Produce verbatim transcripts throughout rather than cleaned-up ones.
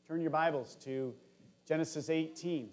Turn your Bibles to Genesis eighteen.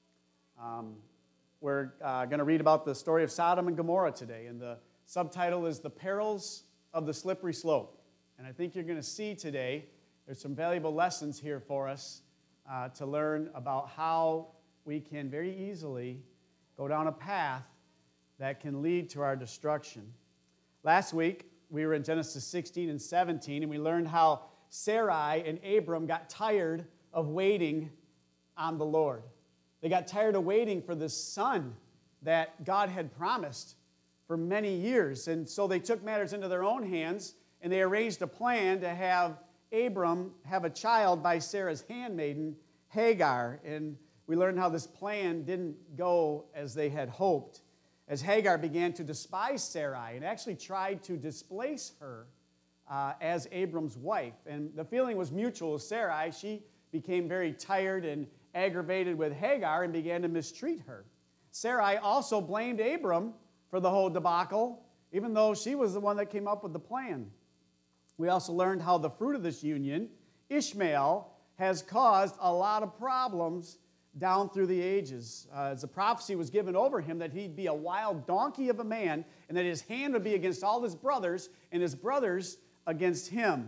Um, we're uh, going to read about the story of Sodom and Gomorrah today, and the subtitle is The Perils of the Slippery Slope. And I think you're going to see today there's some valuable lessons here for us uh, to learn about how we can very easily go down a path that can lead to our destruction. Last week, we were in Genesis sixteen and seventeen, and we learned how Sarai and Abram got tired of waiting on the Lord. They got tired of waiting for this son that God had promised for many years. And so they took matters into their own hands, and they arranged a plan to have Abram have a child by Sarah's handmaiden, Hagar. And we learned how this plan didn't go as they had hoped, as Hagar began to despise Sarai and actually tried to displace her uh, as Abram's wife. And the feeling was mutual with Sarai. She became very tired and aggravated with Hagar and began to mistreat her. Sarai also blamed Abram for the whole debacle, even though she was the one that came up with the plan. We also learned how the fruit of this union, Ishmael, has caused a lot of problems down through the ages. Uh, as a prophecy was given over him that he'd be a wild donkey of a man and that his hand would be against all his brothers and his brothers against him.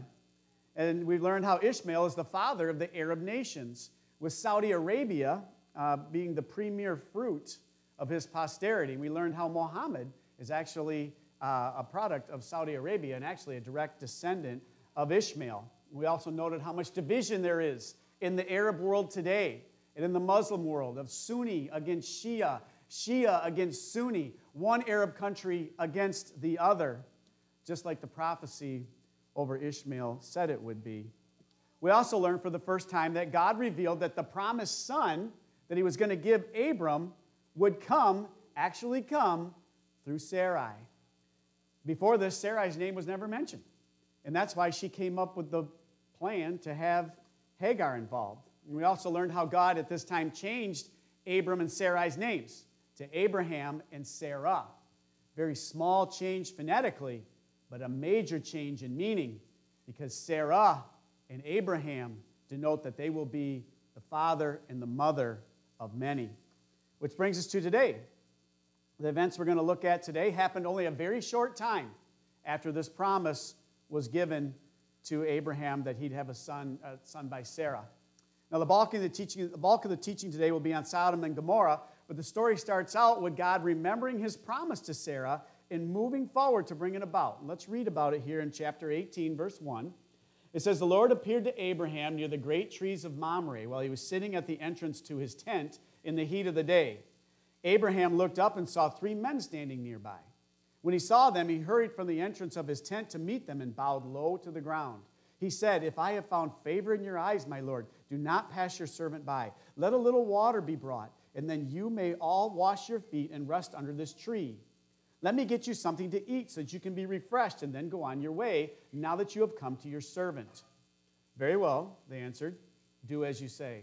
And we've learned how Ishmael is the father of the Arab nations, with Saudi Arabia uh, being the premier fruit of his posterity. We learned how Muhammad is actually uh, a product of Saudi Arabia and actually a direct descendant of Ishmael. We also noted how much division there is in the Arab world today and in the Muslim world, of Sunni against Shia, Shia against Sunni, one Arab country against the other, just like the prophecy over Ishmael said it would be. We also learned for the first time that God revealed that the promised son that he was going to give Abram would come, actually come, through Sarai. Before this, Sarai's name was never mentioned. And that's why she came up with the plan to have Hagar involved. And we also learned how God at this time changed Abram and Sarai's names to Abraham and Sarah. Very small change phonetically, but a major change in meaning, because Sarah and Abraham denote that they will be the father and the mother of many. Which brings us to today. The events we're going to look at today happened only a very short time after this promise was given to Abraham that he'd have a son, a son by Sarah. Now, the bulk of the teaching, the bulk of the teaching today will be on Sodom and Gomorrah, but the story starts out with God remembering his promise to Sarah and moving forward to bring it about. Let's read about it here in chapter eighteen, verse one. It says, "The Lord appeared to Abraham near the great trees of Mamre while he was sitting at the entrance to his tent in the heat of the day. Abraham looked up and saw three men standing nearby. When he saw them, he hurried from the entrance of his tent to meet them and bowed low to the ground. He said, 'If I have found favor in your eyes, my Lord, do not pass your servant by. Let a little water be brought, and then you may all wash your feet and rest under this tree. Let me get you something to eat so that you can be refreshed and then go on your way, now that you have come to your servant.' 'Very well,' they answered. 'Do as you say.'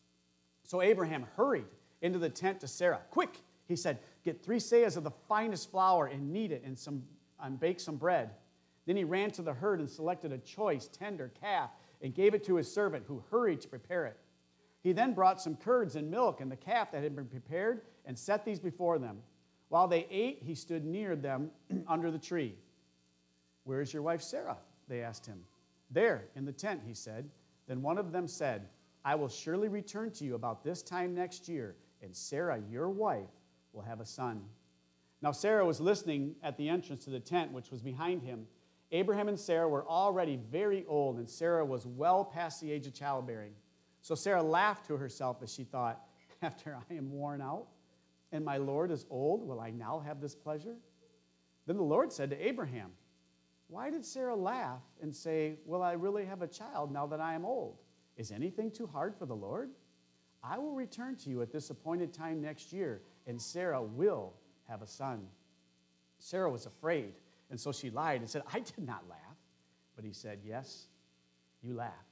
So Abraham hurried into the tent to Sarah. 'Quick,' he said, 'get three seahs of the finest flour and knead it and, some, and bake some bread.' Then he ran to the herd and selected a choice, tender calf and gave it to his servant, who hurried to prepare it. He then brought some curds and milk and the calf that had been prepared and set these before them. While they ate, he stood near them under the tree. 'Where is your wife Sarah?' they asked him. 'There, in the tent,' he said. Then one of them said, 'I will surely return to you about this time next year, and Sarah, your wife, will have a son.' Now Sarah was listening at the entrance to the tent, which was behind him. Abraham and Sarah were already very old, and Sarah was well past the age of childbearing. So Sarah laughed to herself as she thought, 'After I am worn out, and my Lord is old, will I now have this pleasure?' Then the Lord said to Abraham, 'Why did Sarah laugh and say, "Will I really have a child now that I am old? Is anything too hard for the Lord? I will return to you at this appointed time next year, and Sarah will have a son.' Sarah was afraid, and so she lied and said, 'I did not laugh.' But he said, 'Yes, you laughed.'"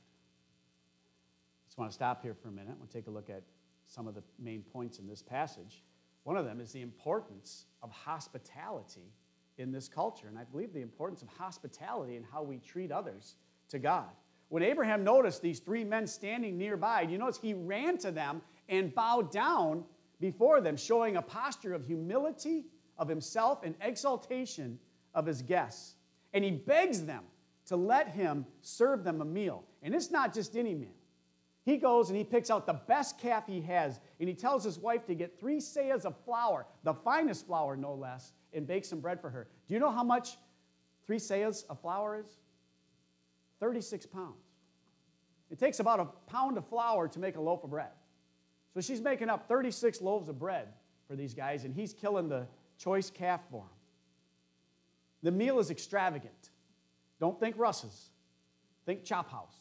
I just want to stop here for a minute. We'll take a look at some of the main points in this passage. One of them is the importance of hospitality in this culture. And I believe the importance of hospitality and how we treat others to God. when Abraham noticed these three men standing nearby, you notice he ran to them and bowed down before them, showing a posture of humility of himself and exaltation of his guests. And he begs them to let him serve them a meal. And it's not just any meal. He goes and he picks out the best calf he has, and he tells his wife to get three seahs of flour, the finest flour no less, and bake some bread for her. Do you know how much three seahs of flour is? thirty-six pounds. It takes about a pound of flour to make a loaf of bread. So she's making up thirty-six loaves of bread for these guys, and he's killing the choice calf for them. The meal is extravagant. Don't think Russ's. Think Chop House.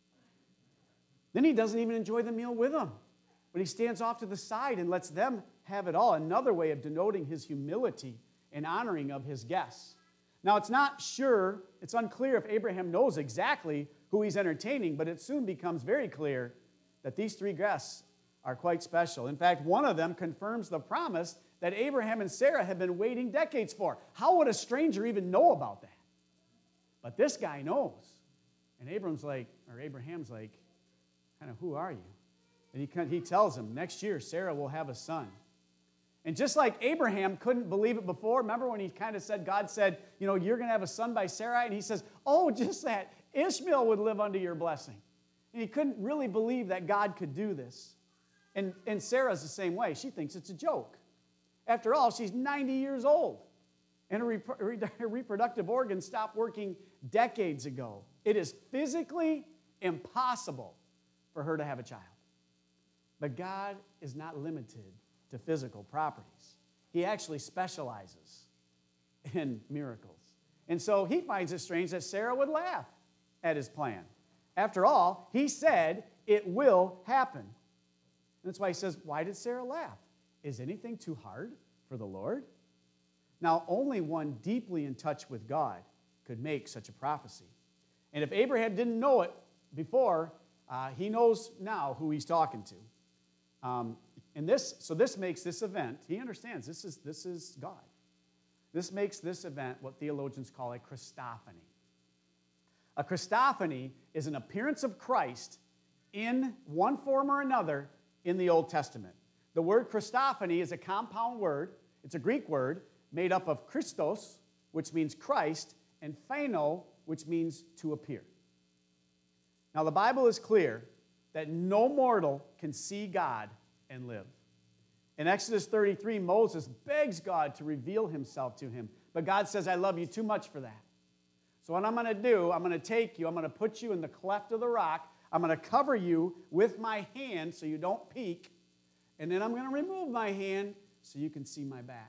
Then he doesn't even enjoy the meal with them, but he stands off to the side and lets them have it all. Another way of denoting his humility and honoring of his guests. Now, it's not sure, it's unclear if Abraham knows exactly who he's entertaining, but it soon becomes very clear that these three guests are quite special. In fact, one of them confirms the promise that Abraham and Sarah have been waiting decades for. How would a stranger even know about that? But this guy knows. And Abram's like, or Abraham's like, kind of, who are you? And he, he tells him, next year, Sarah will have a son. And just like Abraham couldn't believe it before, remember when he kind of said, God said, you know, you're going to have a son by Sarai? And he says, oh, just that. Ishmael would live under your blessing. And he couldn't really believe that God could do this. And, and Sarah's the same way. She thinks it's a joke. After all, she's ninety years old. And her, rep- her reproductive organs stopped working decades ago. It is physically impossible for her to have a child. But God is not limited to physical properties. He actually specializes in miracles. And so he finds it strange that Sarah would laugh at his plan. After all, he said it will happen. And that's why he says, why did Sarah laugh? Is anything too hard for the Lord? Now, only one deeply in touch with God could make such a prophecy. And if Abraham didn't know it before, uh, he knows now who he's talking to. Um, and this, so this makes this event, he understands this is, this is God. This makes this event what theologians call a Christophany. A Christophany is an appearance of Christ in one form or another in the Old Testament. The word Christophany is a compound word. It's a Greek word made up of Christos, which means Christ, and pheno, which means to appear. Now, the Bible is clear that no mortal can see God and live. In Exodus thirty-three, Moses begs God to reveal himself to him. But God says, I love you too much for that. So what I'm going to do, I'm going to take you, I'm going to put you in the cleft of the rock. I'm going to cover you with my hand so you don't peek. And then I'm going to remove my hand so you can see my back.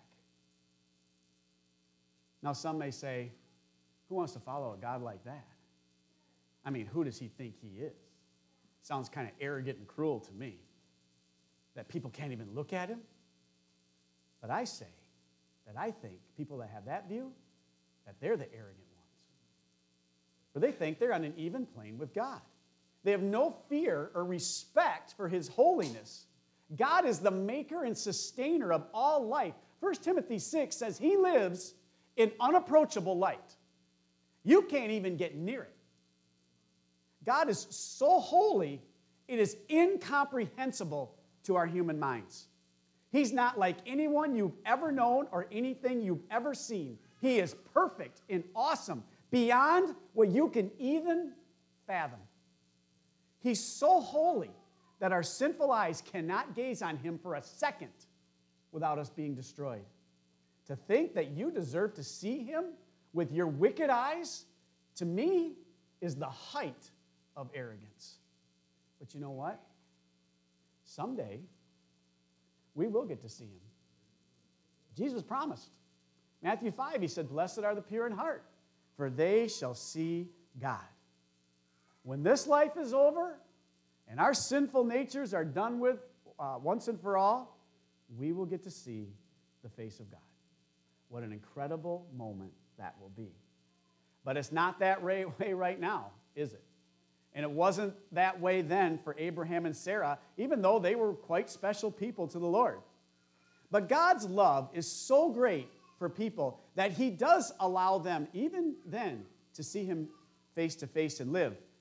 Now, some may say, who wants to follow a God like that? I mean, who does he think he is? Sounds kind of arrogant and cruel to me, that people can't even look at him. But I say that I think people that have that view, that they're the arrogant ones. For they think they're on an even plane with God. They have no fear or respect for his holiness. God is the maker and sustainer of all life. First Timothy six says he lives in unapproachable light. You can't even get near it. God is so holy, it is incomprehensible to our human minds. He's not like anyone you've ever known or anything you've ever seen. He is perfect and awesome, beyond what you can even fathom. He's so holy that our sinful eyes cannot gaze on him for a second without us being destroyed. To think that you deserve to see him with your wicked eyes, to me, is the height of arrogance. But you know what? Someday, we will get to see him. Jesus promised. Matthew five, he said, blessed are the pure in heart, for they shall see God. When this life is over and our sinful natures are done with uh, once and for all, we will get to see the face of God. What an incredible moment that will be. But it's not that way right now, is it? And it wasn't that way then for Abraham and Sarah, even though they were quite special people to the Lord. But God's love is so great for people that he does allow them, even then, to see him face to face and live.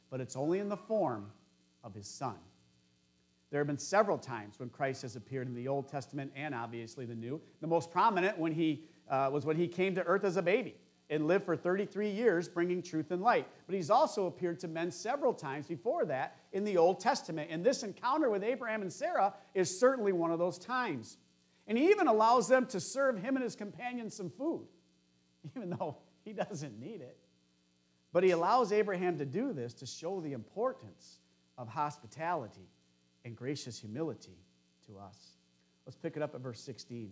but it's only in the form of his Son. There have been several times when Christ has appeared in the Old Testament and obviously the New. The most prominent when he, uh, was when he came to earth as a baby and lived for thirty-three years bringing truth and light. But he's also appeared to men several times before that in the Old Testament. And this encounter with Abraham and Sarah is certainly one of those times. And he even allows them to serve him and his companions some food, even though he doesn't need it. But he allows Abraham to do this to show the importance of hospitality and gracious humility to us. Let's pick it up at verse sixteen.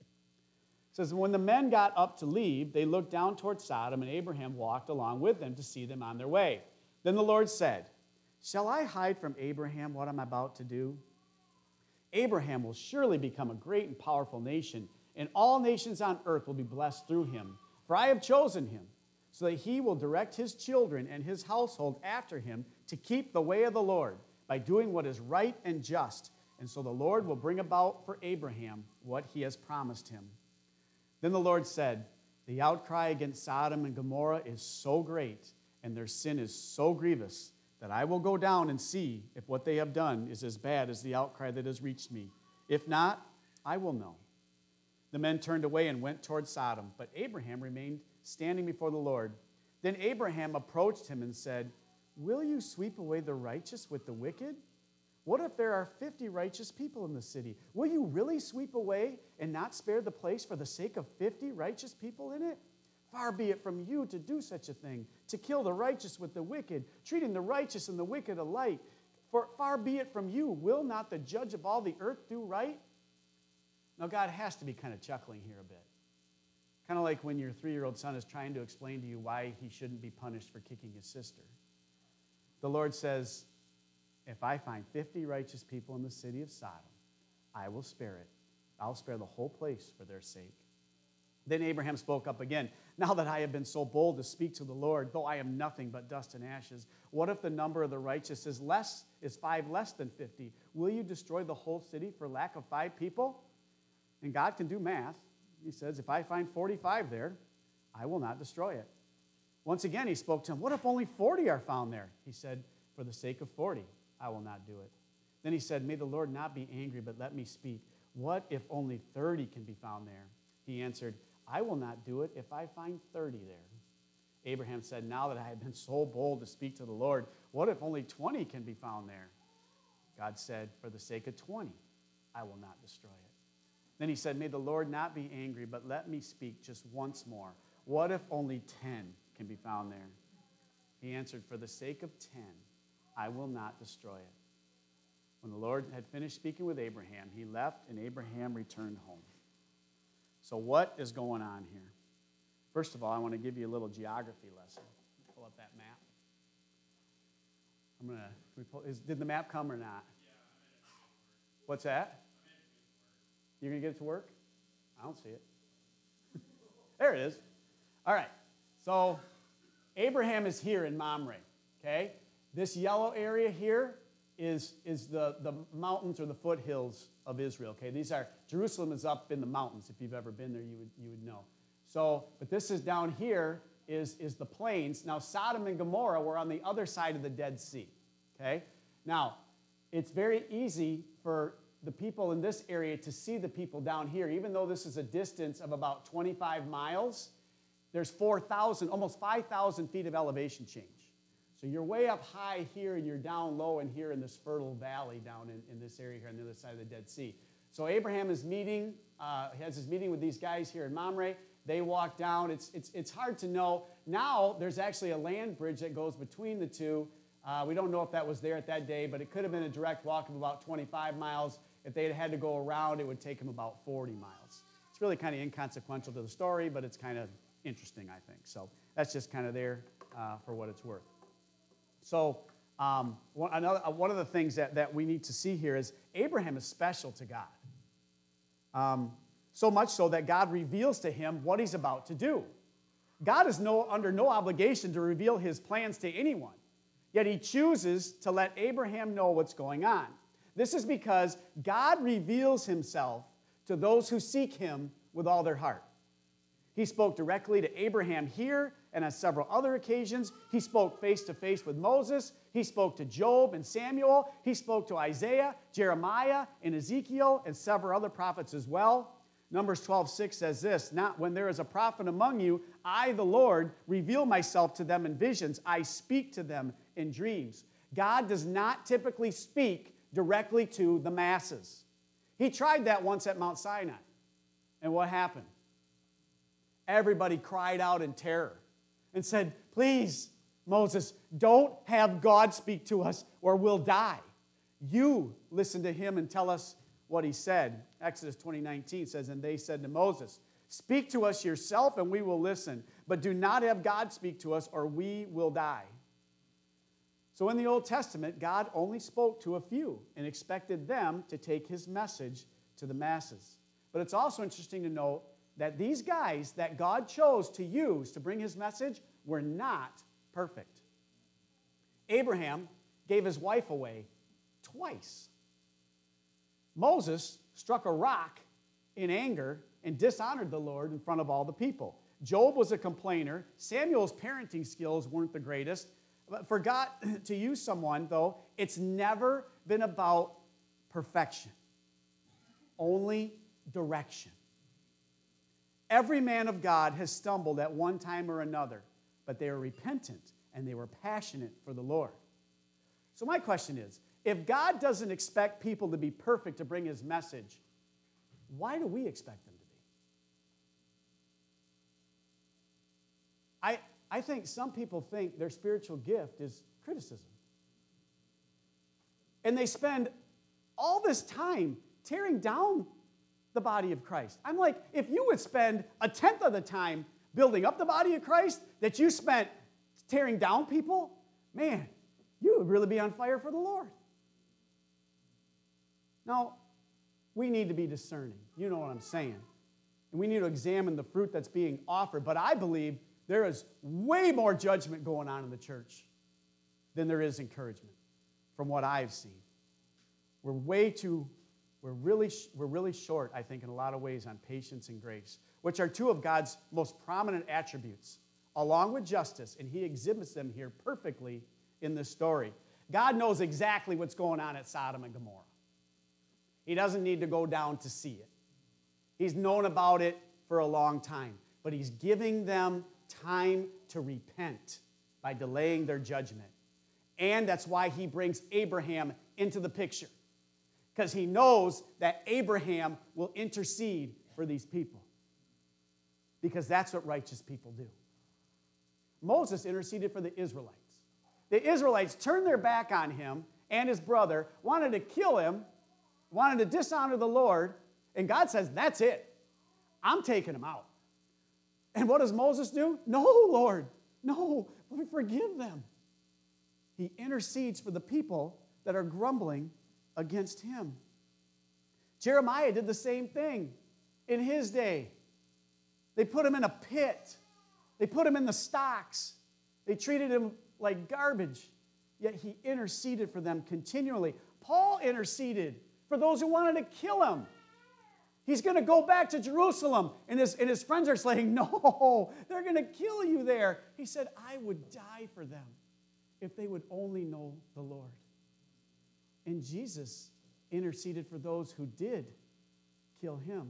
It says, when the men got up to leave, they looked down toward Sodom, and Abraham walked along with them to see them on their way. Then the Lord said, shall I hide from Abraham what I'm about to do? Abraham will surely become a great and powerful nation, and all nations on earth will be blessed through him. For I have chosen him, so that he will direct his children and his household after him to keep the way of the Lord, by doing what is right and just. And so the Lord will bring about for Abraham what he has promised him. Then the Lord said, the outcry against Sodom and Gomorrah is so great, and their sin is so grievous, that I will go down and see if what they have done is as bad as the outcry that has reached me. If not, I will know. The men turned away and went toward Sodom, but Abraham remained standing before the Lord. Then Abraham approached him and said, will you sweep away the righteous with the wicked? What if there are fifty righteous people in the city? Will you really sweep away and not spare the place for the sake of fifty righteous people in it? Far be it from you to do such a thing, to kill the righteous with the wicked, treating the righteous and the wicked alike. For far be it from you, will not the judge of all the earth do right? Now God has to be kind of chuckling here a bit. Kind of like when your three-year-old son is trying to explain to you why he shouldn't be punished for kicking his sister. The Lord says, if I find fifty righteous people in the city of Sodom, I will spare it. I'll spare the whole place for their sake. Then Abraham spoke up again. Now that I have been so bold to speak to the Lord, though I am nothing but dust and ashes, what if the number of the righteous is less, is five less than fifty? Will you destroy the whole city for lack of five people? And God can do math. He says, if I find forty-five there, I will not destroy it. Once again, he spoke to him. What if only forty are found there? He said, for the sake of forty, I will not do it. Then he said, may the Lord not be angry, but let me speak. What if only thirty can be found there? He answered, I will not do it if I find thirty there. Abraham said, now that I have been so bold to speak to the Lord, what if only twenty can be found there? God said, for the sake of twenty, I will not destroy it. Then he said, may the Lord not be angry, but let me speak just once more. What if only ten can be found there? He answered, for the sake of ten, I will not destroy it. When the Lord had finished speaking with Abraham, he left, and Abraham returned home. So what is going on here? First of all, I want to give you a little geography lesson. Pull up that map. I'm gonna. We pull, is, did the map come or not? What's that? You're gonna get it to work? I don't see it. There it is. All right. So Abraham is here in Mamre. Okay. This yellow area here is, is the, the mountains or the foothills of Israel. Okay, these are, Jerusalem is up in the mountains. If you've ever been there, you would, you would know. So, but this is down here is, is the plains. Now, Sodom and Gomorrah were on the other side of the Dead Sea. Okay, now, it's very easy for the people in this area to see the people down here. Even though this is a distance of about twenty-five miles, there's four thousand, almost five thousand feet of elevation change. So you're way up high here, and you're down low in here in this fertile valley down in, in this area here on the other side of the Dead Sea. So Abraham is meeting, uh, has his meeting with these guys here in Mamre. They walk down. It's, it's, it's hard to know. Now there's actually a land bridge that goes between the two. Uh, we don't know if that was there at that day, but it could have been a direct walk of about twenty-five miles. If they had had to go around, it would take them about forty miles. It's really kind of inconsequential to the story, but it's kind of interesting, I think. So that's just kind of there uh, for what it's worth. So um, one, another, one of the things that, that we need to see here is Abraham is special to God. Um, so much so that God reveals to him what he's about to do. God is no, under no obligation to reveal his plans to anyone, yet he chooses to let Abraham know what's going on. This is because God reveals himself to those who seek him with all their heart. He spoke directly to Abraham here and on several other occasions. He spoke face to face with Moses. He spoke to Job and Samuel. He spoke to Isaiah, Jeremiah, and Ezekiel, and several other prophets as well. Numbers twelve six says this, "Not when there is a prophet among you, I, the Lord, reveal myself to them in visions. I speak to them in dreams." God does not typically speak directly to the masses. He tried that once at Mount Sinai. And what happened? Everybody cried out in terror and said, "Please, Moses, don't have God speak to us or we'll die. You listen to him and tell us what he said." Exodus twenty nineteen says, "And they said to Moses, 'Speak to us yourself and we will listen, but do not have God speak to us or we will die.'" So in the Old Testament, God only spoke to a few and expected them to take his message to the masses. But it's also interesting to note that these guys that God chose to use to bring his message were not perfect. Abraham gave his wife away twice. Moses struck a rock in anger and dishonored the Lord in front of all the people. Job was a complainer. Samuel's parenting skills weren't the greatest. But for God to use someone, though, it's never been about perfection, only direction. Every man of God has stumbled at one time or another, but they were repentant and they were passionate for the Lord. So my question is, if God doesn't expect people to be perfect to bring his message, why do we expect them to be? I, I think some people think their spiritual gift is criticism. And they spend all this time tearing down the body of Christ. I'm like, if you would spend a tenth of the time building up the body of Christ that you spent tearing down people, man, you would really be on fire for the Lord. Now, we need to be discerning. You know what I'm saying. And we need to examine the fruit that's being offered. But I believe there is way more judgment going on in the church than there is encouragement from what I've seen. We're way too, we're really, we're really short, I think, in a lot of ways on patience and grace, which are two of God's most prominent attributes, along with justice, and he exhibits them here perfectly in this story. God knows exactly what's going on at Sodom and Gomorrah. He doesn't need to go down to see it. He's known about it for a long time, but he's giving them time to repent by delaying their judgment. And that's why he brings Abraham into the picture, because he knows that Abraham will intercede for these people, because that's what righteous people do. Moses interceded for the Israelites. The Israelites turned their back on him and his brother, wanted to kill him, wanted to dishonor the Lord, and God says, that's it. I'm taking him out. And what does Moses do? No, Lord, no, forgive them. He intercedes for the people that are grumbling against him. Jeremiah did the same thing in his day. They put him in a pit. They put him in the stocks. They treated him like garbage, yet he interceded for them continually. Paul interceded for those who wanted to kill him. He's going to go back to Jerusalem, and his, and his friends are saying, no, they're going to kill you there. He said, I would die for them if they would only know the Lord. And Jesus interceded for those who did kill him,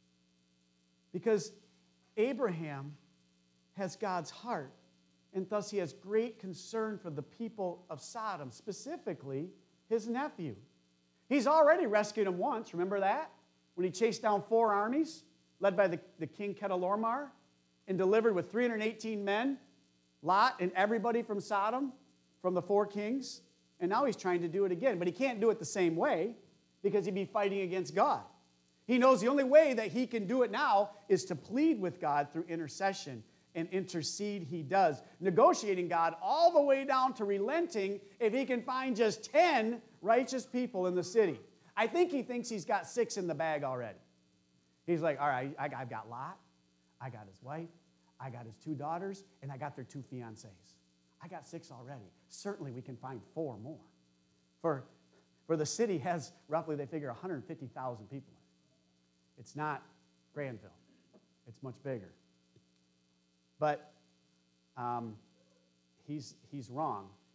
because Abraham has God's heart, and thus he has great concern for the people of Sodom, specifically his nephew. He's already rescued him once, remember that? When he chased down four armies, led by the, the king Chedorlaomer, and delivered with three hundred eighteen men, Lot and everybody from Sodom, from the four kings. And now he's trying to do it again, but he can't do it the same way, because he'd be fighting against God. He knows the only way that he can do it now is to plead with God through intercession, and intercede he does, negotiating God all the way down to relenting if he can find just ten righteous people in the city. I think he thinks he's got six in the bag already. He's like, all right, I've got Lot, I got his wife, I got his two daughters, and I got their two fiancés. I got six already. Certainly we can find four more. For, for the city has, roughly they figure, one hundred fifty thousand people in it. It's not Granville. It's much bigger. But um, he's, he's wrong.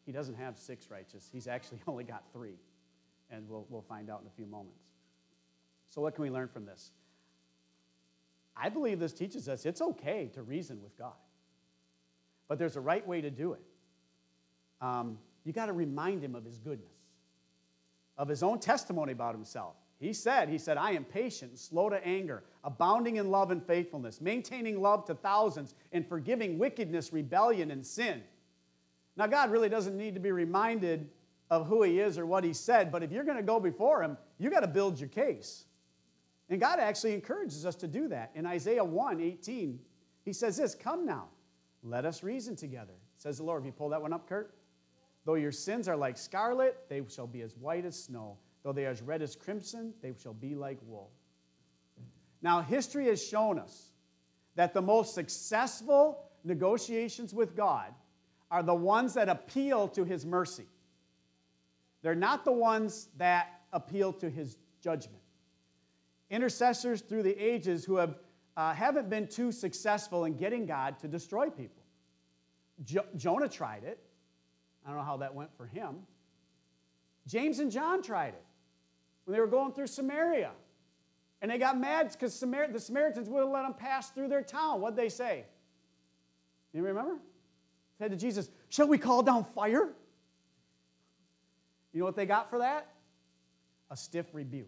he doesn't have six righteous. He's actually only got three. And we'll, we'll find out in a few moments. So what can we learn from this? I believe this teaches us it's okay to reason with God. But there's a right way to do it. Um, you got to remind him of his goodness, of his own testimony about himself. He said, he said, I am patient and slow to anger, abounding in love and faithfulness, maintaining love to thousands, and forgiving wickedness, rebellion, and sin. Now, God really doesn't need to be reminded of who he is or what he said, but if you're going to go before him, you got to build your case. And God actually encourages us to do that. In Isaiah one eighteen, he says this, come now, let us reason together, says the Lord. Have you pulled that one up, Kurt? Though your sins are like scarlet, they shall be as white as snow. Though they are as red as crimson, they shall be like wool. Now, history has shown us that the most successful negotiations with God are the ones that appeal to his mercy. They're not the ones that appeal to his judgment. Intercessors through the ages who have, uh, haven't been too successful in getting God to destroy people. Jo- Jonah tried it. I don't know how that went for him. James and John tried it when they were going through Samaria. And they got mad because Samar- the Samaritans wouldn't let them pass through their town. What'd they say? You remember? They said to Jesus, shall we call down fire? You know what they got for that? A stiff rebuke.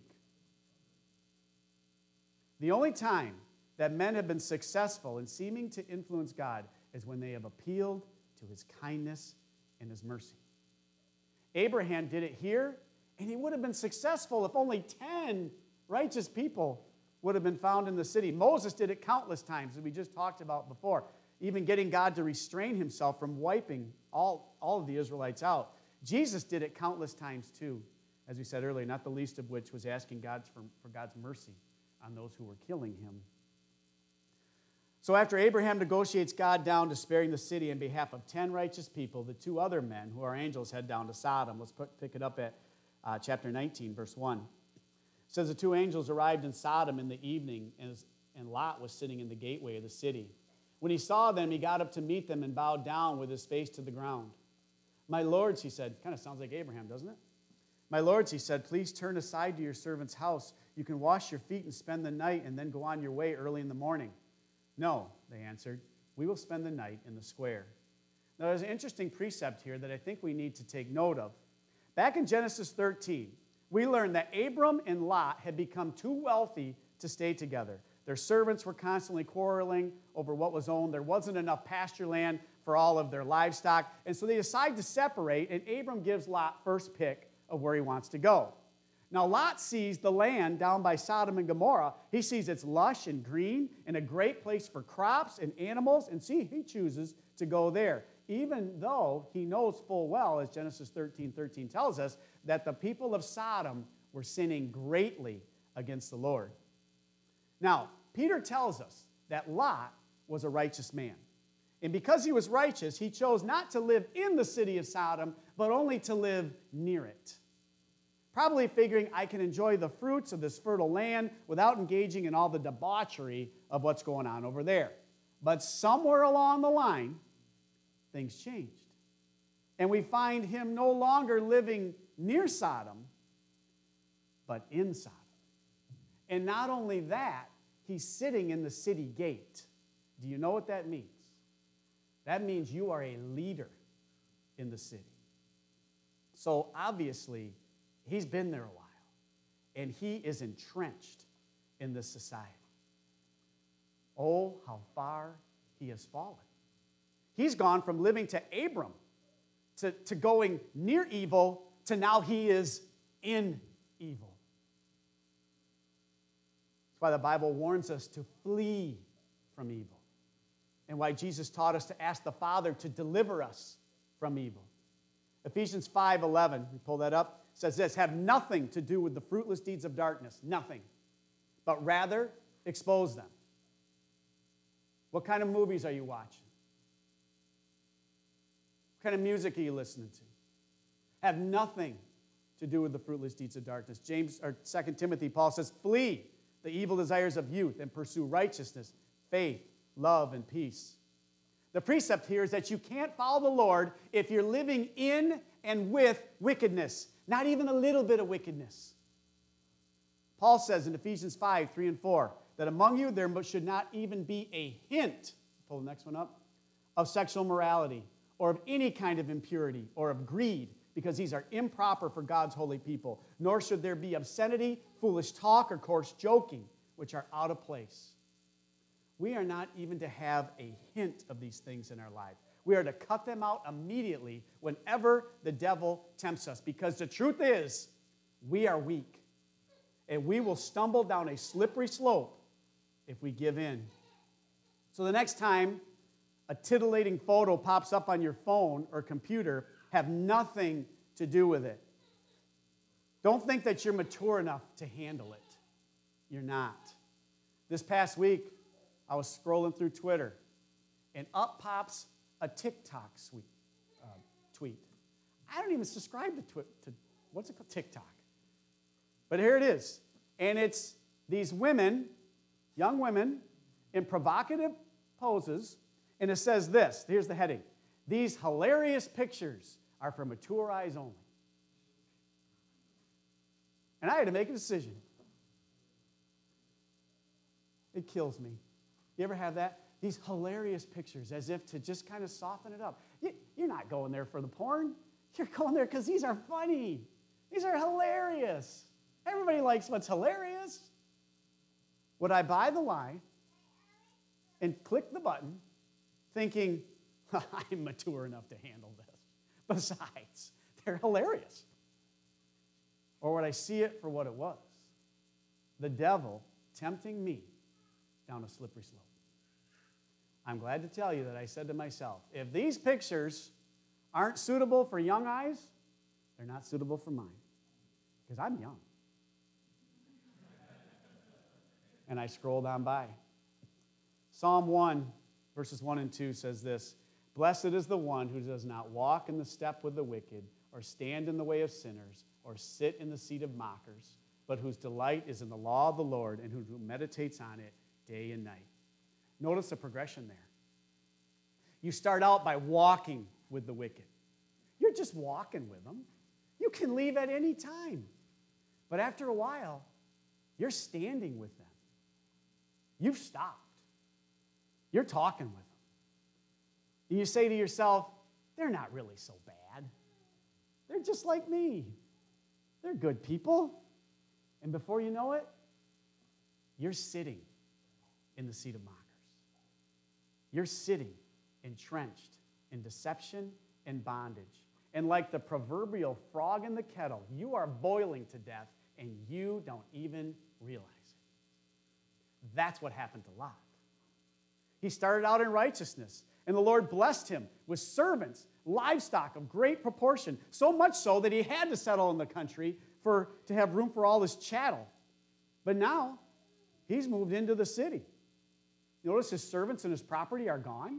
The only time that men have been successful in seeming to influence God is when they have appealed to his kindness and his mercy. Abraham did it here, and he would have been successful if only ten righteous people would have been found in the city. Moses did it countless times, as we just talked about before, even getting God to restrain himself from wiping all, all of the Israelites out. Jesus did it countless times too, as we said earlier, not the least of which was asking God for, for God's mercy on those who were killing him. So after Abraham negotiates God down to sparing the city in behalf of ten righteous people, the two other men, who are angels, head down to Sodom. Let's put, pick it up at uh, chapter nineteen, verse one. It says, the two angels arrived in Sodom in the evening, and, and Lot was sitting in the gateway of the city. When he saw them, he got up to meet them and bowed down with his face to the ground. My lords, he said, kind of sounds like Abraham, doesn't it? My lords, he said, please turn aside to your servant's house. You can wash your feet and spend the night and then go on your way early in the morning. No, they answered, we will spend the night in the square. Now, there's an interesting precept here that I think we need to take note of. Back in Genesis thirteen, we learned that Abram and Lot had become too wealthy to stay together. Their servants were constantly quarreling over what was owned. There wasn't enough pasture land for all of their livestock. And so they decide to separate, and Abram gives Lot first pick of where he wants to go. Now, Lot sees the land down by Sodom and Gomorrah. He sees it's lush and green and a great place for crops and animals, and see, he chooses to go there, even though he knows full well, as Genesis thirteen thirteen tells us, that the people of Sodom were sinning greatly against the Lord. Now, Peter tells us that Lot was a righteous man. And because he was righteous, he chose not to live in the city of Sodom, but only to live near it. Probably figuring I can enjoy the fruits of this fertile land without engaging in all the debauchery of what's going on over there. But somewhere along the line, things changed. And we find him no longer living near Sodom, but in Sodom. And not only that, he's sitting in the city gate. Do you know what that means? That means you are a leader in the city. So obviously, he's been there a while, and he is entrenched in this society. Oh, how far he has fallen. He's gone from living to Abram, to, to going near evil, to now he is in evil. That's why the Bible warns us to flee from evil, and why Jesus taught us to ask the Father to deliver us from evil. Ephesians five eleven, we pull that up, says this, have nothing to do with the fruitless deeds of darkness, nothing, but rather expose them. What kind of movies are you watching? What kind of music are you listening to? Have nothing to do with the fruitless deeds of darkness. James, or Second Timothy, Paul says, flee the evil desires of youth and pursue righteousness, faith, love, and peace. The precept here is that you can't follow the Lord if you're living in and with wickedness, not even a little bit of wickedness. Paul says in Ephesians five, three and four, that among you there should not even be a hint, pull the next one up, of sexual morality or of any kind of impurity or of greed, because these are improper for God's holy people. Nor should there be obscenity, foolish talk, or coarse joking, which are out of place. We are not even to have a hint of these things in our life. We are to cut them out immediately whenever the devil tempts us, because the truth is, we are weak, and we will stumble down a slippery slope if we give in. So the next time a titillating photo pops up on your phone or computer, have nothing to do with it. Don't think that you're mature enough to handle it. You're not. This past week, I was scrolling through Twitter, and up pops a TikTok sweet, uh, tweet. I don't even subscribe to, twi- to, what's it called, TikTok. But here it is. And it's these women, young women, in provocative poses, and it says this. Here's the heading. These hilarious pictures are for mature eyes only. And I had to make a decision. It kills me. You ever have that? These hilarious pictures, as if to just kind of soften it up. You're not going there for the porn. You're going there because these are funny. These are hilarious. Everybody likes what's hilarious. Would I buy the lie and click the button thinking, I'm mature enough to handle this? Besides, they're hilarious. Or would I see it for what it was? The devil tempting me down a slippery slope. I'm glad to tell you that I said to myself, if these pictures aren't suitable for young eyes, they're not suitable for mine. Because I'm young. And I scrolled on by. Psalm one, verses one and two says this, Blessed is the one who does not walk in the step with the wicked, or stand in the way of sinners, or sit in the seat of mockers, but whose delight is in the law of the Lord, and who meditates on it day and night. Notice the progression there. You start out by walking with the wicked. You're just walking with them. You can leave at any time. But after a while, you're standing with them. You've stopped. You're talking with them. And you say to yourself, they're not really so bad. They're just like me. They're good people. And before you know it, you're sitting in the seat of mockers. You're sitting entrenched in deception and bondage. And like the proverbial frog in the kettle, you are boiling to death and you don't even realize it. That's what happened to Lot. He started out in righteousness, and the Lord blessed him with servants, livestock of great proportion, so much so that he had to settle in the country for, to have room for all his chattel. But now, he's moved into the city. Notice his servants and his property are gone.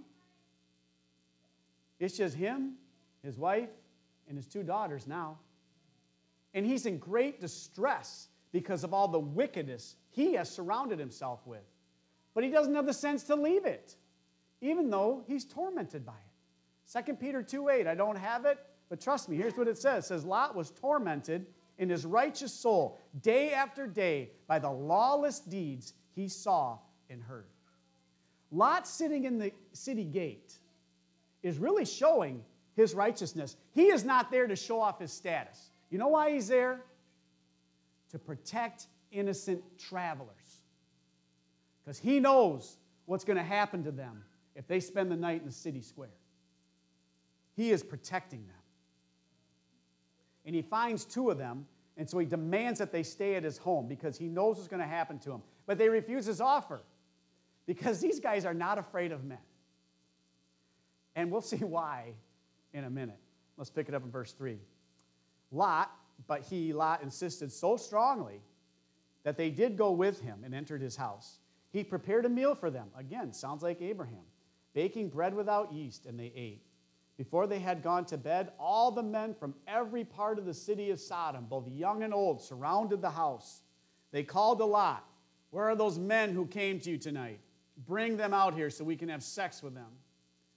It's just him, his wife, and his two daughters now. And he's in great distress because of all the wickedness he has surrounded himself with. But he doesn't have the sense to leave it, even though he's tormented by it. Second Peter two eight, I don't have it, but trust me, here's what it says. It says, Lot was tormented in his righteous soul day after day by the lawless deeds he saw and heard. Lot sitting in the city gate is really showing his righteousness. He is not there to show off his status. You know why he's there? To protect innocent travelers. Because he knows what's going to happen to them if they spend the night in the city square. He is protecting them. And he finds two of them, and so he demands that they stay at his home because he knows what's going to happen to them. But they refuse his offer because these guys are not afraid of men. And we'll see why in a minute. Let's pick it up in verse three. Lot, but he, Lot, insisted so strongly that they did go with him and entered his house. He prepared a meal for them. Again, sounds like Abraham. Baking bread without yeast, and they ate. Before they had gone to bed, all the men from every part of the city of Sodom, both young and old, surrounded the house. They called to Lot, "Where are those men who came to you tonight? Bring them out here so we can have sex with them."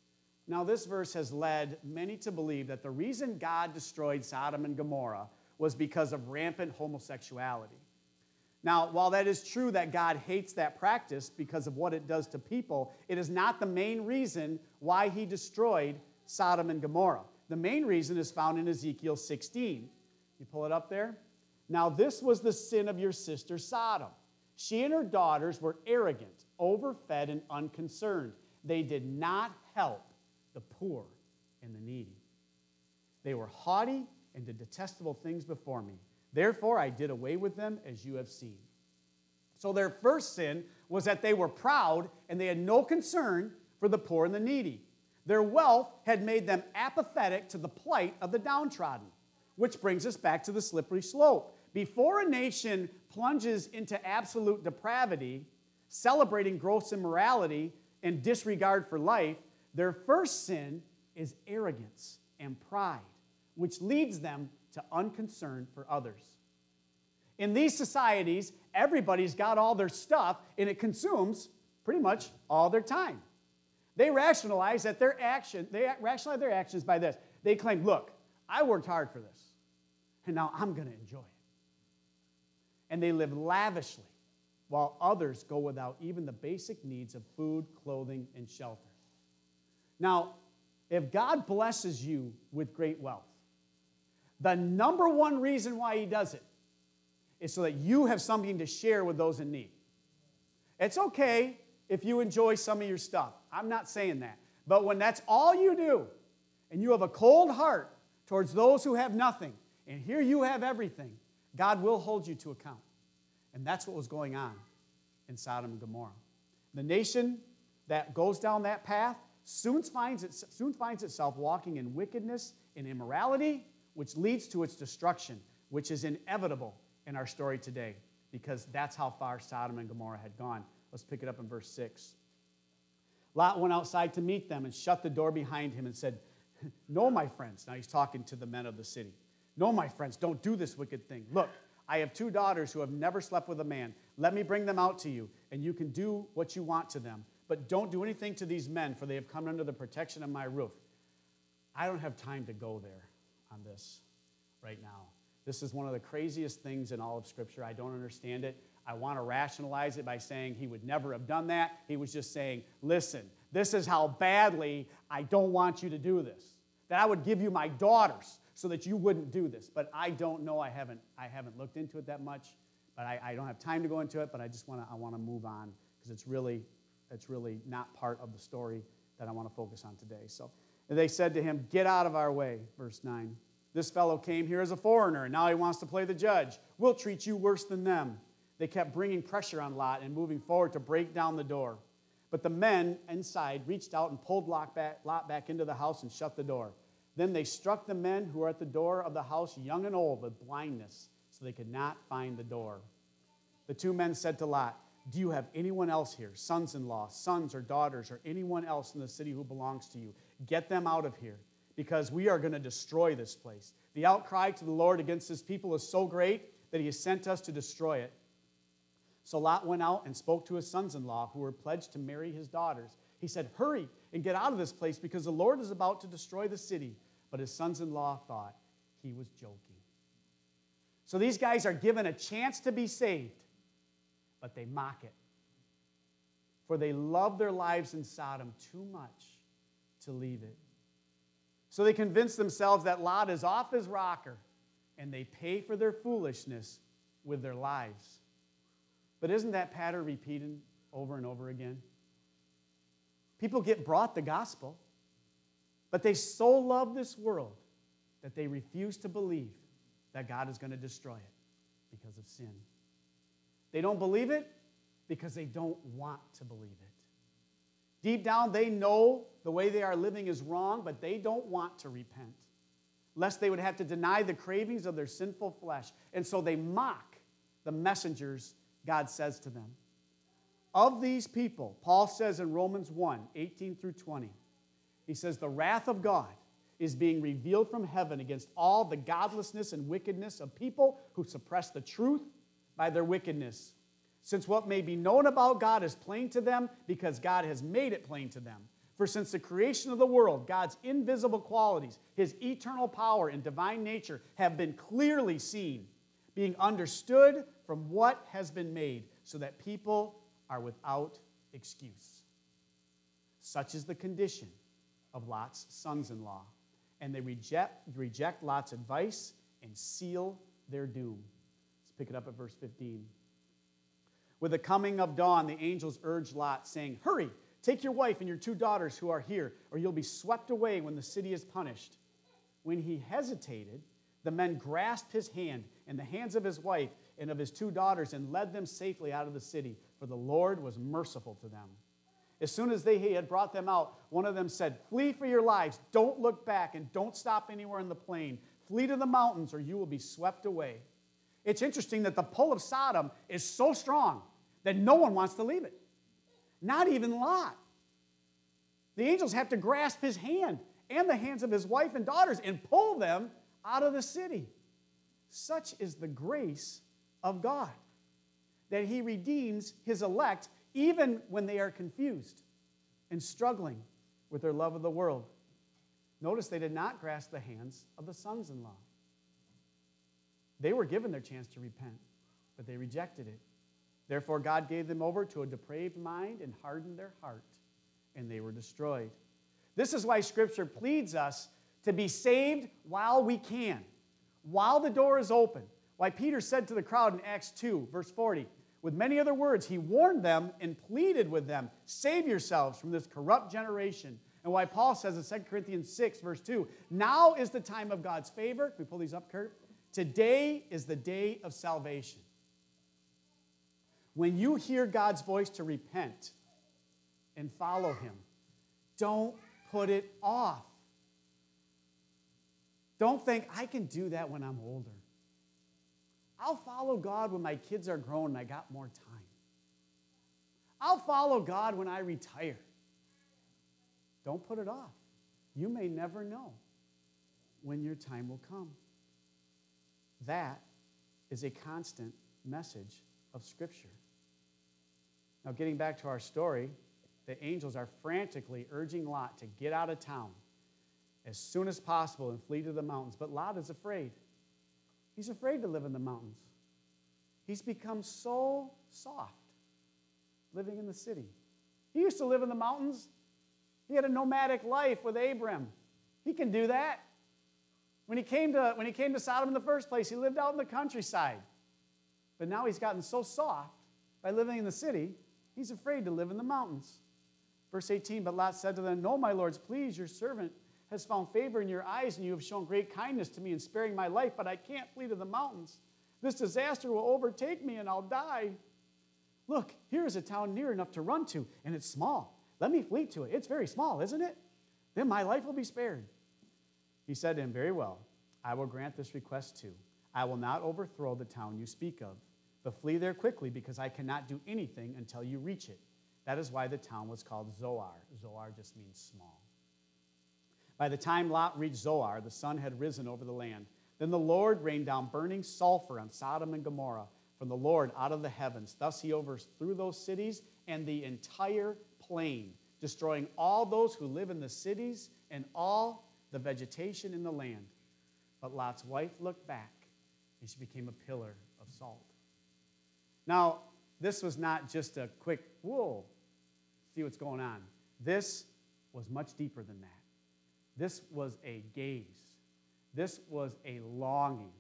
Now, this verse has led many to believe that the reason God destroyed Sodom and Gomorrah was because of rampant homosexuality. Now, while that is true that God hates that practice because of what it does to people, it is not the main reason why he destroyed Sodom and Gomorrah. The main reason is found in Ezekiel sixteen. You pull it up there? Now, this was the sin of your sister Sodom. She and her daughters were arrogant, overfed, and unconcerned. They did not help the poor and the needy. They were haughty and did detestable things before me. Therefore, I did away with them, as you have seen. So their first sin was that they were proud and they had no concern for the poor and the needy. Their wealth had made them apathetic to the plight of the downtrodden, which brings us back to the slippery slope. Before a nation plunges into absolute depravity, celebrating gross immorality and disregard for life, their first sin is arrogance and pride, which leads them to unconcern for others. In these societies, everybody's got all their stuff, and it consumes pretty much all their time. They rationalize that their action, they rationalize their actions by this. They claim, look, I worked hard for this, and now I'm going to enjoy it. And they live lavishly, while others go without even the basic needs of food, clothing, and shelter. Now, if God blesses you with great wealth, the number one reason why he does it is so that you have something to share with those in need. It's okay if you enjoy some of your stuff. I'm not saying that. But when that's all you do, and you have a cold heart towards those who have nothing, and here you have everything, God will hold you to account. And that's what was going on in Sodom and Gomorrah. The nation that goes down that path soon finds, it, soon finds itself walking in wickedness and immorality, which leads to its destruction, which is inevitable in our story today, because that's how far Sodom and Gomorrah had gone. Let's pick it up in verse six. Lot went outside to meet them and shut the door behind him and said, no, my friends. Now he's talking to the men of the city. No, my friends, don't do this wicked thing. Look, I have two daughters who have never slept with a man. Let me bring them out to you, and you can do what you want to them. But don't do anything to these men, for they have come under the protection of my roof. I don't have time to go there on this right now. This is one of the craziest things in all of Scripture. I don't understand it. I want to rationalize it by saying he would never have done that. He was just saying, listen, this is how badly I don't want you to do this. That I would give you my daughters so that you wouldn't do this. But I don't know. I haven't, I haven't looked into it that much. But I, I don't have time to go into it. But I just want to I want to move on because it's really, it's really not part of the story that I want to focus on today. So they said to him, get out of our way, verse nine. This fellow came here as a foreigner, and now he wants to play the judge. We'll treat you worse than them. They kept bringing pressure on Lot and moving forward to break down the door. But the men inside reached out and pulled Lot back, Lot back into the house and shut the door. Then they struck the men who were at the door of the house, young and old, with blindness, so they could not find the door. The two men said to Lot, do you have anyone else here, sons-in-law, sons or daughters, or anyone else in the city who belongs to you? Get them out of here, because we are going to destroy this place. The outcry to the Lord against his people is so great that he has sent us to destroy it. So Lot went out and spoke to his sons-in-law, who were pledged to marry his daughters. He said, hurry and get out of this place, because the Lord is about to destroy the city. But his sons-in-law thought he was joking. So these guys are given a chance to be saved, but they mock it. For they love their lives in Sodom too much to leave it. So they convince themselves that Lot is off his rocker, and they pay for their foolishness with their lives. But isn't that pattern repeated over and over again? People get brought the gospel, but they so love this world that they refuse to believe that God is going to destroy it because of sin. They don't believe it because they don't want to believe it. Deep down, they know the way they are living is wrong, but they don't want to repent, lest they would have to deny the cravings of their sinful flesh. And so they mock the messengers God says to them. Of these people, Paul says in Romans one, eighteen through twenty, he says, the wrath of God is being revealed from heaven against all the godlessness and wickedness of people who suppress the truth by their wickedness. Since what may be known about God is plain to them, because God has made it plain to them. For since the creation of the world, God's invisible qualities, his eternal power and divine nature have been clearly seen, being understood from what has been made, so that people are without excuse. Such is the condition of Lot's sons-in-law, and they reject, reject Lot's advice and seal their doom. Let's pick it up at verse fifteen. With the coming of dawn, the angels urged Lot, saying, "Hurry! Take your wife and your two daughters who are here, or you'll be swept away when the city is punished." When he hesitated, the men grasped his hand and the hands of his wife and of his two daughters and led them safely out of the city, for the Lord was merciful to them. As soon as they had brought them out, one of them said, "Flee for your lives. Don't look back and don't stop anywhere in the plain. Flee to the mountains or you will be swept away." It's interesting that the pull of Sodom is so strong that no one wants to leave it. Not even Lot. The angels have to grasp his hand and the hands of his wife and daughters and pull them out of the city. Such is the grace of God, that he redeems his elect even when they are confused and struggling with their love of the world. Notice they did not grasp the hands of the sons-in-law. They were given their chance to repent, but they rejected it. Therefore, God gave them over to a depraved mind and hardened their heart, and they were destroyed. This is why Scripture pleads us to be saved while we can, while the door is open. Why Peter said to the crowd in Acts two, verse forty, with many other words, he warned them and pleaded with them, "Save yourselves from this corrupt generation." And why Paul says in Second Corinthians six, verse two, "Now is the time of God's favor." Can we pull these up, Kurt? "Today is the day of salvation." When you hear God's voice to repent and follow him, don't put it off. Don't think, "I can do that when I'm older. I'll follow God when my kids are grown and I got more time. I'll follow God when I retire." Don't put it off. You may never know when your time will come. That is a constant message of Scripture. Now, getting back to our story, the angels are frantically urging Lot to get out of town as soon as possible and flee to the mountains. But Lot is afraid. He's afraid to live in the mountains. He's become so soft living in the city. He used to live in the mountains. He had a nomadic life with Abram. He can do that. When he came to, when he came to Sodom in the first place, he lived out in the countryside. But now he's gotten so soft by living in the city, he's afraid to live in the mountains. Verse eighteen, but Lot said to them, "No, my lords, please, your servant has found favor in your eyes, and you have shown great kindness to me in sparing my life, but I can't flee to the mountains. This disaster will overtake me, and I'll die. Look, here is a town near enough to run to, and it's small. Let me flee to it. It's very small, isn't it? Then my life will be spared." He said to him, "Very well, I will grant this request too. I will not overthrow the town you speak of, but flee there quickly, because I cannot do anything until you reach it." That is why the town was called Zoar. Zoar just means small. By the time Lot reached Zoar, the sun had risen over the land. Then the Lord rained down burning sulfur on Sodom and Gomorrah from the Lord out of the heavens. Thus he overthrew those cities and the entire plain, destroying all those who live in the cities and all the vegetation in the land. But Lot's wife looked back, and she became a pillar of salt. Now, this was not just a quick, whoa, see what's going on. This was much deeper than that. This was a gaze. This was a longing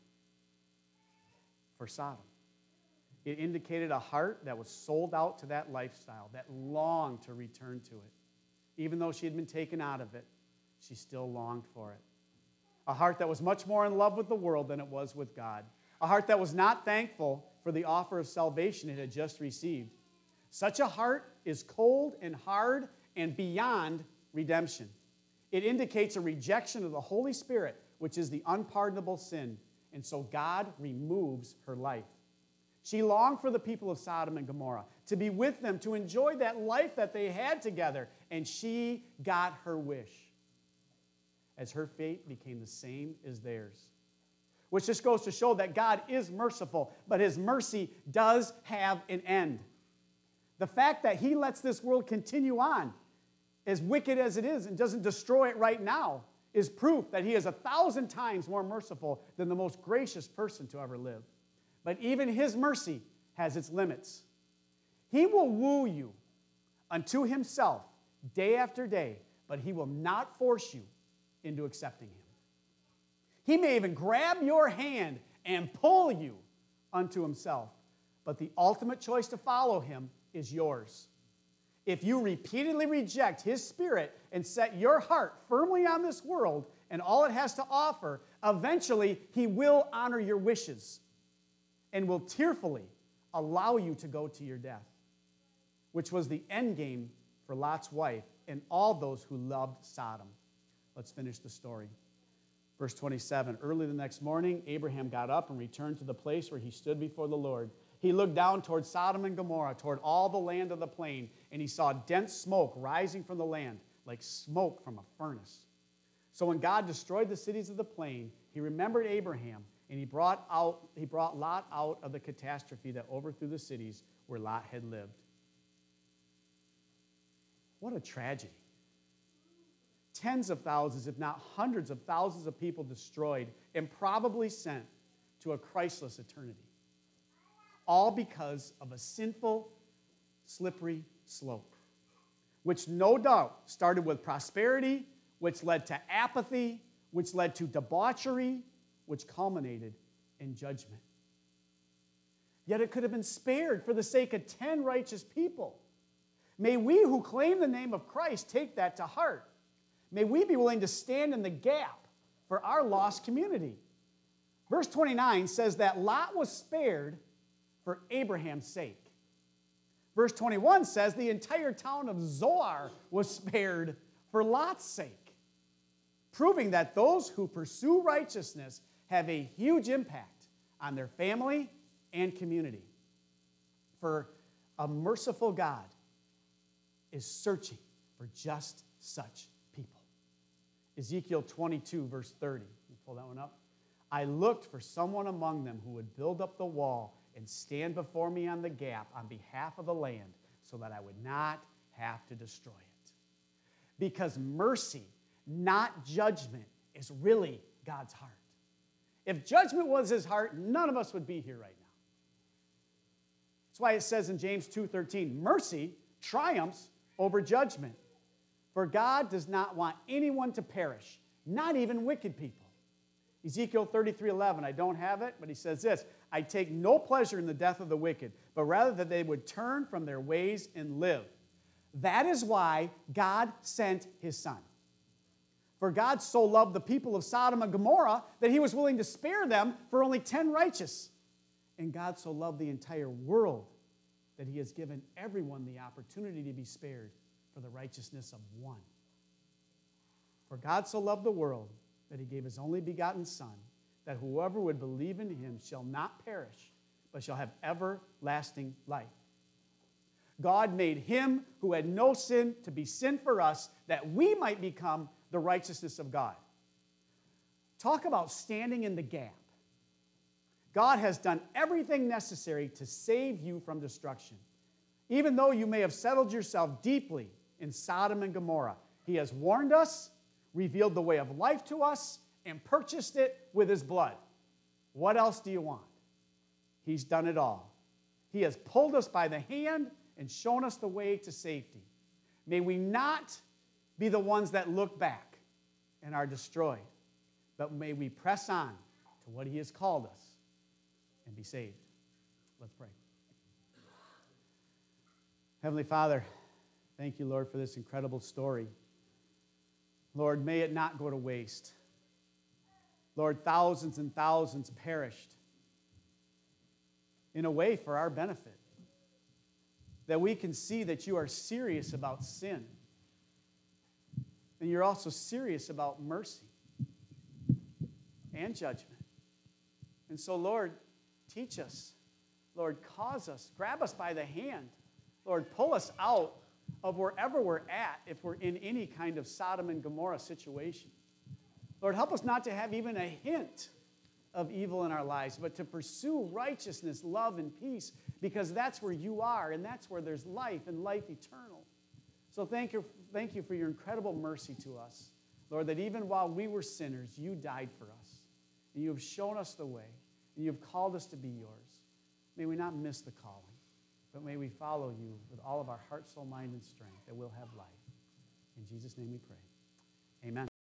for Sodom. It indicated a heart that was sold out to that lifestyle, that longed to return to it. Even though she had been taken out of it, she still longed for it. A heart that was much more in love with the world than it was with God. A heart that was not thankful for the offer of salvation it had just received. Such a heart is cold and hard and beyond redemption. It indicates a rejection of the Holy Spirit, which is the unpardonable sin, and so God removes her life. She longed for the people of Sodom and Gomorrah, to be with them, to enjoy that life that they had together, and she got her wish, as her fate became the same as theirs. Which just goes to show that God is merciful, but his mercy does have an end. The fact that he lets this world continue on as wicked as it is and doesn't destroy it right now, is proof that he is a thousand times more merciful than the most gracious person to ever live. But even his mercy has its limits. He will woo you unto himself day after day, but he will not force you into accepting him. He may even grab your hand and pull you unto himself, but the ultimate choice to follow him is yours. If you repeatedly reject his spirit and set your heart firmly on this world and all it has to offer, eventually he will honor your wishes and will tearfully allow you to go to your death, which was the end game for Lot's wife and all those who loved Sodom. Let's finish the story. Verse twenty-seven, early the next morning, Abraham got up and returned to the place where he stood before the Lord. He looked down toward Sodom and Gomorrah, toward all the land of the plain, and he saw dense smoke rising from the land, like smoke from a furnace. So when God destroyed the cities of the plain, he remembered Abraham, and he brought out he brought Lot out of the catastrophe that overthrew the cities where Lot had lived. What a tragedy. Tens of thousands, if not hundreds of thousands of people destroyed and probably sent to a Christless eternity. All because of a sinful, slippery slope, which no doubt started with prosperity, which led to apathy, which led to debauchery, which culminated in judgment. Yet it could have been spared for the sake of ten righteous people. May we who claim the name of Christ take that to heart. May we be willing to stand in the gap for our lost community. Verse twenty-nine says that Lot was spared for Abraham's sake. Verse twenty-one says the entire town of Zoar was spared for Lot's sake, proving that those who pursue righteousness have a huge impact on their family and community. For a merciful God is searching for just such people. Ezekiel twenty-two, verse thirty. Let me pull that one up. I looked for someone among them who would build up the wall and stand before me on the gap on behalf of the land so that I would not have to destroy it. Because mercy, not judgment, is really God's heart. If judgment was his heart, none of us would be here right now. That's why it says in James two thirteen, mercy triumphs over judgment. For God does not want anyone to perish, not even wicked people. Ezekiel thirty-three eleven, I don't have it, but he says this, I take no pleasure in the death of the wicked, but rather that they would turn from their ways and live. That is why God sent his Son. For God so loved the people of Sodom and Gomorrah that he was willing to spare them for only ten righteous. And God so loved the entire world that he has given everyone the opportunity to be spared for the righteousness of one. For God so loved the world that he gave his only begotten Son, that whoever would believe in him shall not perish, but shall have everlasting life. God made him who had no sin to be sin for us, that we might become the righteousness of God. Talk about standing in the gap. God has done everything necessary to save you from destruction. Even though you may have settled yourself deeply in Sodom and Gomorrah, he has warned us, revealed the way of life to us, and purchased it with his blood. What else do you want? He's done it all. He has pulled us by the hand and shown us the way to safety. May we not be the ones that look back and are destroyed, but may we press on to what he has called us and be saved. Let's pray. Heavenly Father, thank you, Lord, for this incredible story. Lord, may it not go to waste. Lord, thousands and thousands perished in a way for our benefit. That we can see that you are serious about sin. And you're also serious about mercy and judgment. And so, Lord, teach us. Lord, cause us. Grab us by the hand. Lord, pull us out of wherever we're at if we're in any kind of Sodom and Gomorrah situation. Lord, help us not to have even a hint of evil in our lives, but to pursue righteousness, love, and peace, because that's where you are, and that's where there's life and life eternal. So thank you, thank you for your incredible mercy to us, Lord, that even while we were sinners, you died for us. And you have shown us the way, and you have called us to be yours. May we not miss the calling, but may we follow you with all of our heart, soul, mind, and strength, that we'll have life. In Jesus' name we pray. Amen.